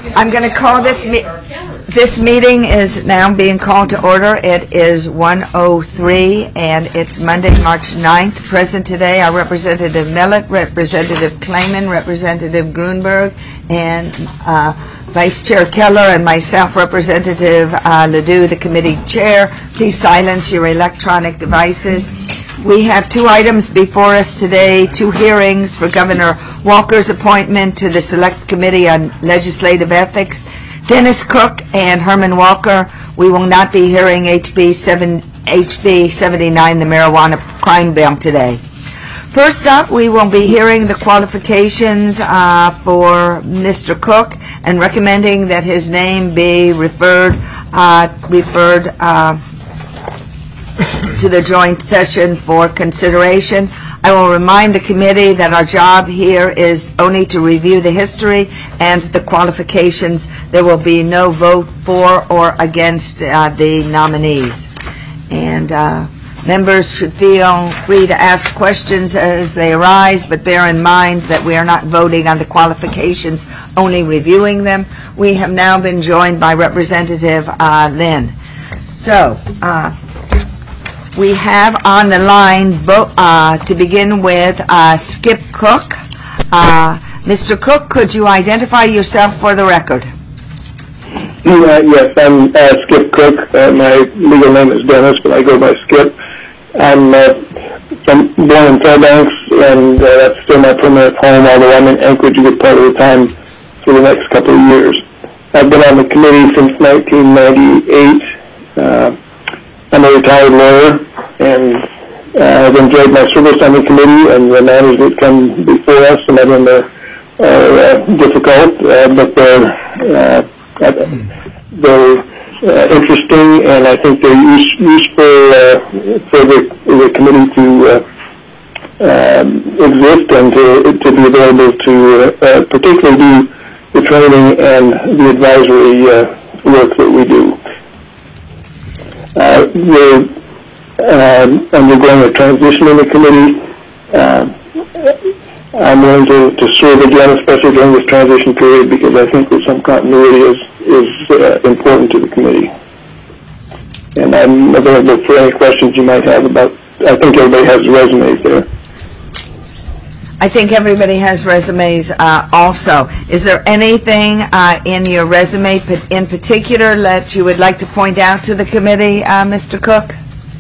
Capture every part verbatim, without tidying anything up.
I'm going to call this me this meeting is now being called to order. It is one oh three and it's Monday, March ninth. Present today are Representative Millett, Representative Klayman, Representative Grunberg, and uh, Vice Chair Keller, and myself, Representative uh, Ledoux, the committee chair. Please silence your electronic devices. We have two items before us today, two hearings for Governor Walker's appointment to the Select Committee on Legislative Ethics. Dennis Cook and Herman Walker. We will not be hearing H B seventy-nine, the marijuana crime bill today. First up, we will be hearing the qualifications uh, for Mister Cook and recommending that his name be referred uh, referred uh, to the joint session for consideration. I will remind the committee that our job here is only to review the history and the qualifications. There will be no vote for or against uh, the nominees. And uh, members should feel free to ask questions as they arise, but bear in mind that we are not voting on the qualifications, only reviewing them. We have now been joined by Representative uh, Lynn. So, uh, we have on the line, uh, to begin with, uh, Skip Cook. Uh, Mister Cook, could you identify yourself for the record? Uh, yes, I'm uh, Skip Cook. Uh, my legal name is Dennis, but I go by Skip. I'm uh, from, born in Fairbanks, and uh, that's still my permanent home, although I'm in Anchorage a good part of the time for the next couple of years. I've been on the committee since nineteen ninety-eight. Uh, I'm a retired lawyer, and uh, I've enjoyed my service on the committee, and the matters that come before us, some of them are, are uh, difficult, uh, but they're, uh, they're uh, interesting, and I think they're use, useful uh, for the, the committee to uh, um, exist and to, to be available to uh, uh, particularly do the training and the advisory uh, work that we do. Uh, we're uh, undergoing a transition in the committee. Uh, I'm willing to, to serve again, especially during this transition period, because I think that some continuity is, is uh, important to the committee. And I'm available for any questions you might have about, I think everybody has resumes there. I think everybody has resumes uh, also. Is there anything uh, in your resume in particular that you would like to point out to the committee, uh, Mister Cook?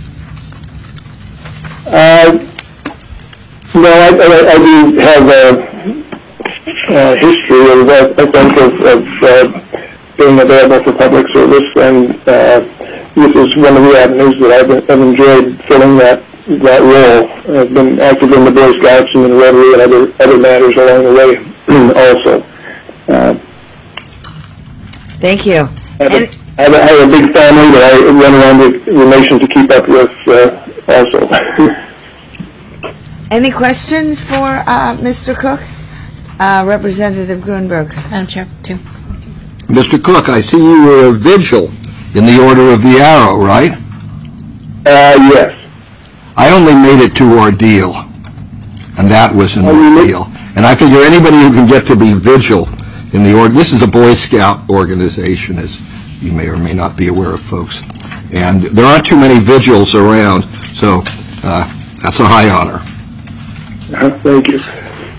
Uh, no, I, I, I do have a, a history of, I think, of, of uh, being available for public service, and uh, this is one of the avenues that I've, I've enjoyed filling that that role. I've been active in the Boy Scouts and in Rotary and other other matters along the way also. Uh, Thank you. I have, a, I, have a, I have a big family that I run around the, the nation to keep up with uh, also. Any questions for uh, Mister Cook? Uh, Representative Grunberg. Madam Chair, two. Mister Cook, I see you were a vigil in the Order of the Arrow, right? Uh, yes. I only made it to ordeal, and that was an oh, ordeal. And I figure anybody who can get to be vigil in the order, this is a Boy Scout organization, as you may or may not be aware of, folks. And there aren't too many vigils around, so uh, that's a high honor. Uh, thank you.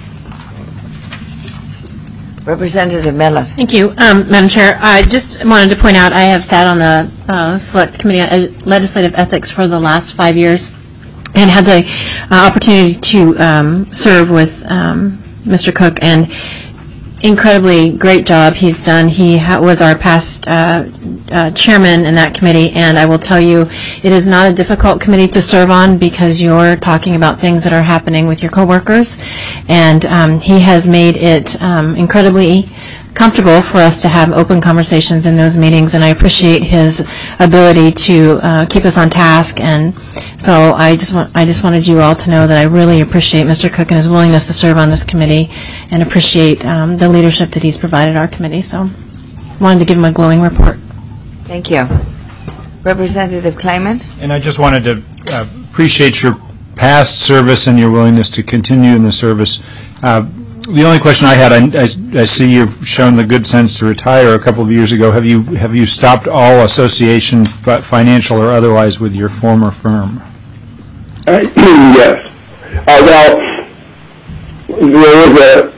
Representative Millett. Thank you, um, Madam Chair. I just wanted to point out I have sat on the uh, Select Committee on Legislative Ethics for the last five years. And had the uh, opportunity to um, serve with um, Mister Cook, and incredibly great job he's done. He ha was our past uh, uh, chairman in that committee, and I will tell you, it is not a difficult committee to serve on because you're talking about things that are happening with your coworkers, and um, he has made it um, incredibly comfortable for us to have open conversations in those meetings, and I appreciate his ability to uh, keep us on task. And so I just want I just wanted you all to know that I really appreciate Mister Cook and his willingness to serve on this committee, and appreciate um, the leadership that he's provided our committee. So wanted to give him a glowing report. Thank you. Representative Klayman. And I just wanted to uh, appreciate your past service and your willingness to continue in the service. Uh, the only question I had, I, I, I see you've shown the good sense to retire a couple of years ago. Have you have you stopped all association, financial or otherwise, with your former firm? Uh, yes. Uh, well, there is a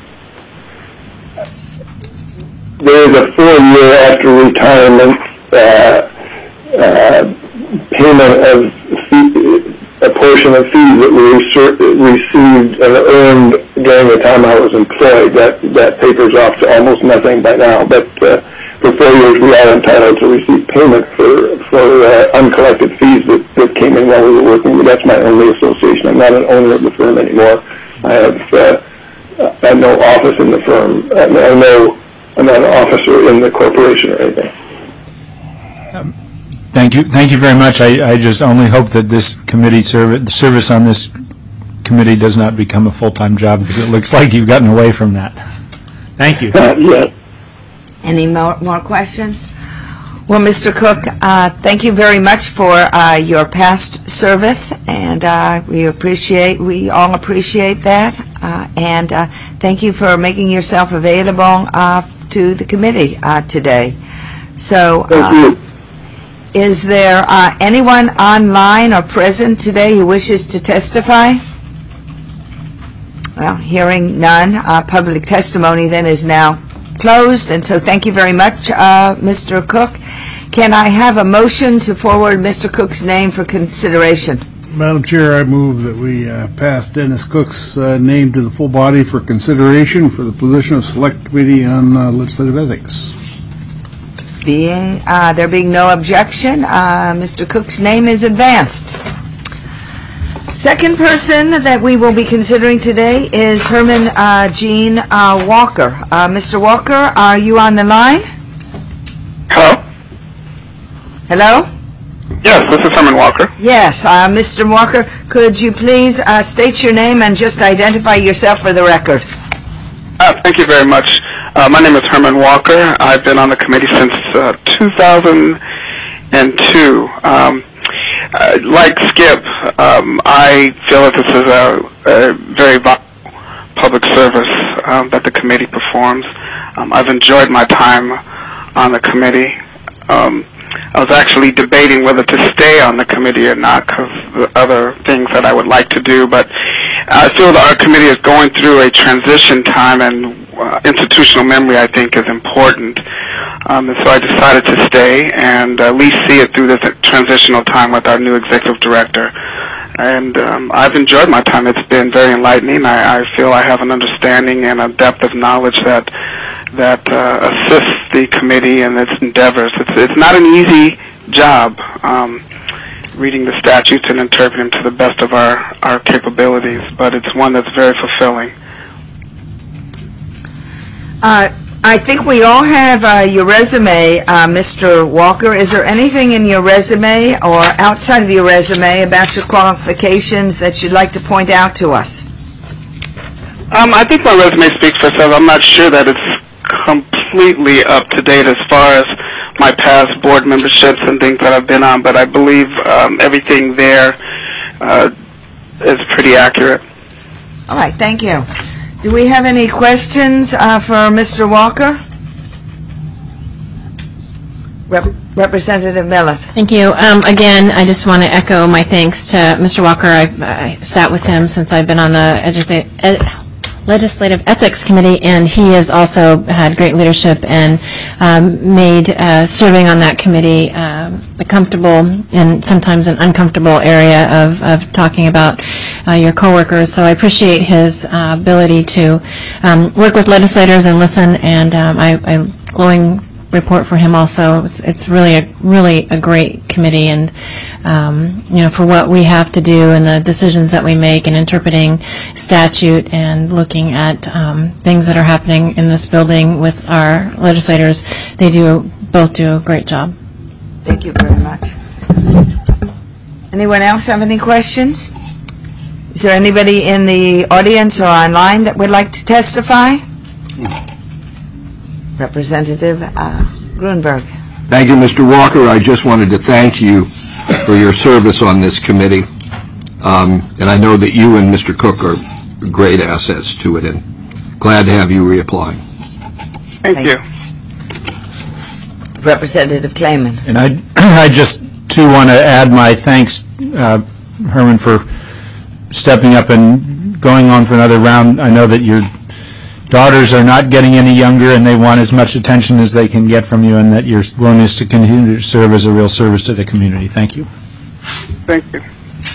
there is a four-year after retirement uh, uh, payment of fee, a portion of fees that we received and earned during the time I was employed. That that tapers off to almost nothing by now. But uh, for four years, we are entitled to receive payment for for uh, uncollected fees that, that came in while we were working. But that's my only association. I'm not an owner of the firm anymore. I have uh, I have no office in the firm. I know I'm not an officer in the corporation or anything. Um, Thank you. Thank you very much. I, I just only hope that this committee service, the service on this committee does not become a full-time job, because it looks like you've gotten away from that. Thank you. Uh, yeah. Any more, more questions? Well, Mister Cook, uh, thank you very much for uh, your past service, and uh, we appreciate, we all appreciate that, uh, and uh, thank you for making yourself available uh, to the committee uh, today. So. Thank uh, you. Is there uh, anyone online or present today who wishes to testify? Well, hearing none, uh, public testimony then is now closed, and so thank you very much, uh, Mister Cook. Can I have a motion to forward Mister Cook's name for consideration? Madam Chair, I move that we uh, pass Dennis Cook's uh, name to the full body for consideration for the position of Select Committee on uh, Legislative Ethics. Being, uh, there being no objection, uh, Mister Cook's name is advanced. Second person that we will be considering today is Herman uh, Gene uh, Walker. Uh, Mister Walker, are you on the line? Hello? Hello? Yes, this is Herman Walker. Yes, uh, Mister Walker, could you please uh, state your name and just identify yourself for the record? Uh, thank you very much. Uh, my name is Herman Walker. I've been on the committee since uh, two thousand two. Um, uh, like Skip, um, I feel that this is a, a very vital public service um, that the committee performs. Um, I've enjoyed my time on the committee. Um, I was actually debating whether to stay on the committee or not because of other things that I would like to do, but I feel that our committee is going through a transition time, and uh, institutional memory, I think, is important. Um, and so I decided to stay and at least see it through this transitional time with our new executive director. And um, I've enjoyed my time. It's been very enlightening. I, I feel I have an understanding and a depth of knowledge that that uh, assists the committee in its endeavors. It's, it's not an easy job. Um, reading the statutes and interpreting them to the best of our, our capabilities, but it's one that's very fulfilling. Uh, I think we all have uh, your resume, uh, Mister Walker. Is there anything in your resume or outside of your resume about your qualifications that you'd like to point out to us? Um, I think my resume speaks for itself. I'm not sure that it's completely up to date as far as my past board memberships and things that I've been on, but I believe um, everything there uh, is pretty accurate. All right, thank you. Do we have any questions uh, for Mister Walker? Rep Representative Millett. Thank you. Um, again, I just want to echo my thanks to Mister Walker. I've I sat with him since I've been on the Edu Ed Legislative Ethics Committee, and he has also had great leadership and um, made uh, serving on that committee um, a comfortable and sometimes an uncomfortable area of, of talking about uh, your coworkers. So I appreciate his uh, ability to um, work with legislators and listen, and um, I, I glowing report for him also. It's, it's really a really a great committee, and um, you know, for what we have to do and the decisions that we make and interpreting statute and looking at um, things that are happening in this building with our legislators, they do both do a great job. Thank you very much. Anyone else have any questions? Is there anybody in the audience or online that would like to testify? Representative uh, Grunberg. Thank you, Mister Walker. I just wanted to thank you for your service on this committee. Um, and I know that you and Mister Cook are great assets to it. And glad to have you reapplying. Thank Thank you. Representative Clayman. And I, I just, too, want to add my thanks, uh, Herman, for stepping up and going on for another round. I know that your daughters are not getting any younger, and they want as much attention as they can get from you, and that your willingness to continue to serve is a real service to the community. Thank you. Thank you.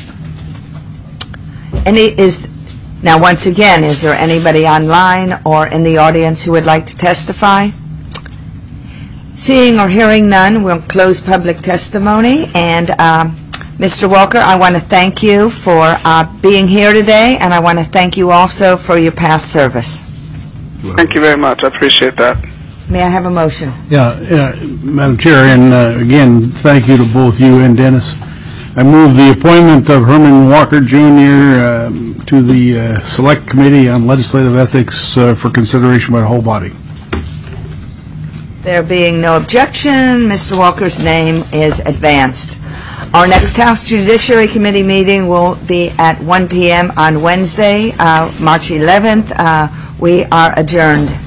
Any, is, now, once again, is there anybody online or in the audience who would like to testify? Seeing or hearing none, we'll close public testimony. And um, Mister Walker, I want to thank you for uh, being here today, and I want to thank you also for your past service. Thank you very much. I appreciate that. May I have a motion? Yeah, yeah, Madam Chair, and uh, again, thank you to both you and Dennis. I move the appointment of Herman Walker, Junior um, to the uh, Select Committee on Legislative Ethics uh, for consideration by the whole body. There being no objection, Mister Walker's name is advanced. Our next House Judiciary Committee meeting will be at one p m on Wednesday, uh, March eleventh. Uh, we are adjourned.